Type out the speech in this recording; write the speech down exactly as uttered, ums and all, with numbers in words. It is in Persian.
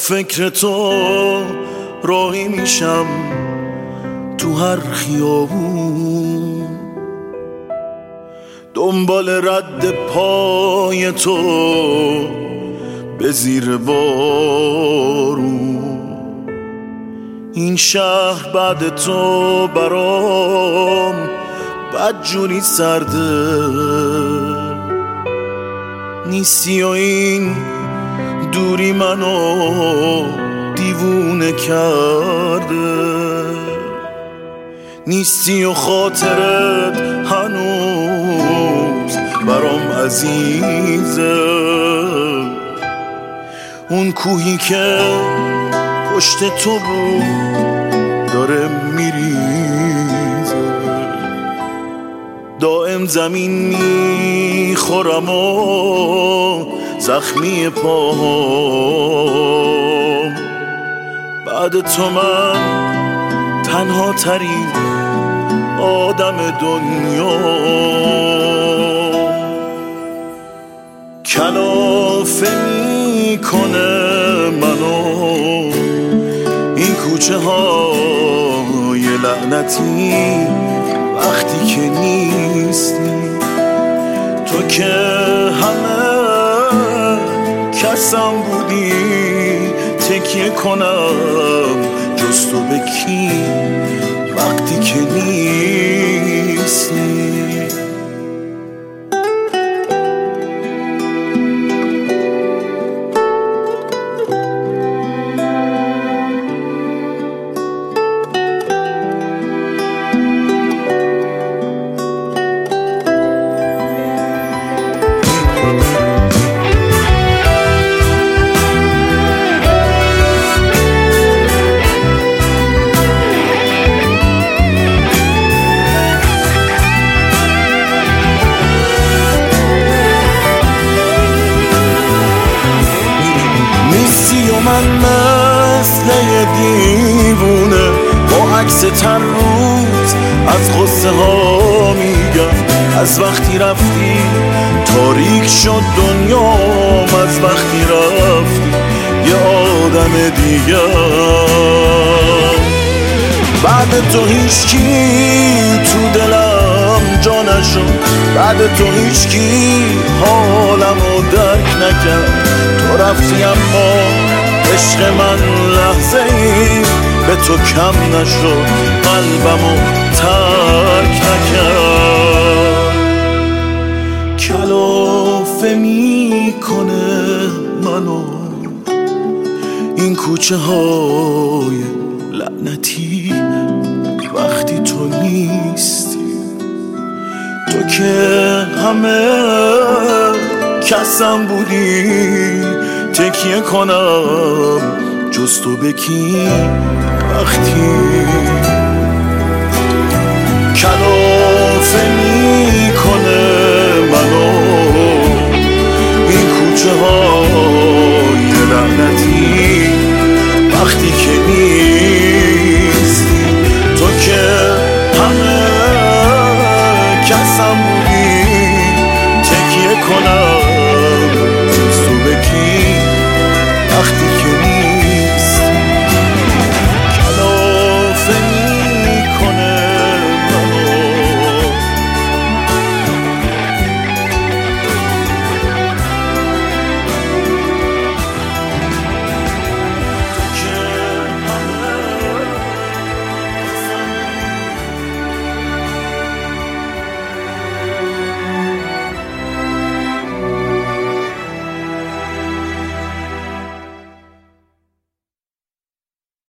فکر تو راهی میشم تو هر خیابون، دنبال رد پای تو به زیر بارون. این شهر بعد تو برام بدجوری سرده، نیستی و این دوری منو دیوونه کرده، نیستی و خاطرت هنوز برام عزیزه. اون کوهی که پشت تو بود داره میریزه، دائم زمین میخورم و زخمی پاهم. بعد تو من تنها ترین آدم دنیا. کلافه میکنه منو این کوچه های لعنتی وقتی که نیستی تو، که همه کسم بودی تکیه کنم جز تو به کی وقتی که نیستی. من مثل یه دیوونه با عکس تر روز از غصه ها میگم، از وقتی رفتی تاریک شد دنیام، از وقتی رفتی یه آدم دیگه. بعد تو هیچکی تو دلم جا نشد، بعد تو هیچکی حالمو درک نکرد. تو رفتی اما عشق من لحظه ای به تو کم نشد، قلبمو ترک نکرد. کلافه میکنه منو این کوچه های لعنتی وقتی تو نیستی، تو که همه کسم بودی تکیه کنم جز تو به کی وقتی